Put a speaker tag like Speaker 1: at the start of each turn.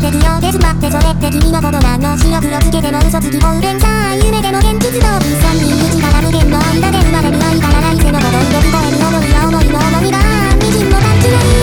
Speaker 1: ってきようで詰まってそれって君のことなの。白黒つけても嘘つき放電さあ夢でも現実の三人一から無限の間で生まれる愛から来世のこと色聞こえる想いや思いの重みがみじんも感じない